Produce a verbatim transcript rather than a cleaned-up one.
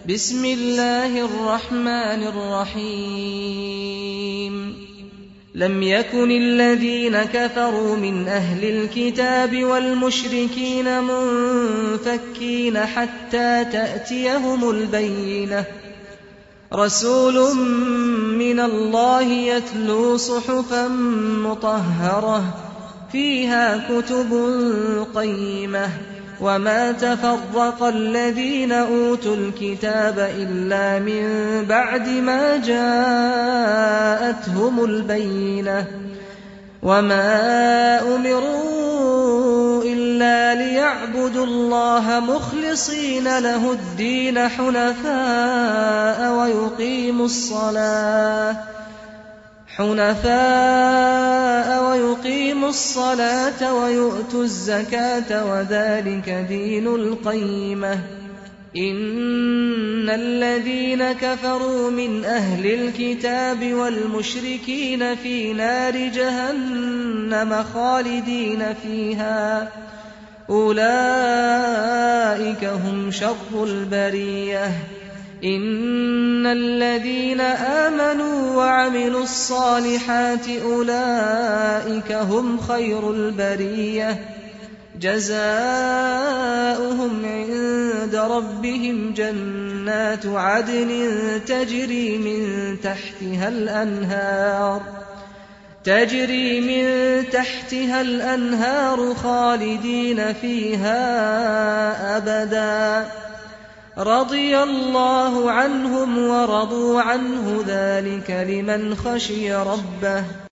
بسم الله الرحمن الرحيم لم يكن الذين كفروا من أهل الكتاب والمشركين منفكين حتى تأتيهم البينة رسول من الله يتلو صحفا مطهرة فيها كتب قيمة وما تفرق الذين أوتوا الكتاب إلا من بعد ما جاءتهم البينة وما أمروا إلا ليعبدوا الله مخلصين له الدين حنفاء ويقيموا الصلاة حنفاء ويقيموا الصلاة ويؤتوا الزكاة وذلك دين القيمة إن الذين كفروا من أهل الكتاب والمشركين في نار جهنم خالدين فيها أولئك هم شر البرية إن الذين آمنوا وعملوا الصالحات أولئك هم خير البرية جزاؤهم عند ربهم جنات عدن تجري من تحتها الأنهار تجري من تحتها الأنهار خالدين فيها أبدا رضي الله عنهم ورضوا عنه ذلك لمن خشي ربه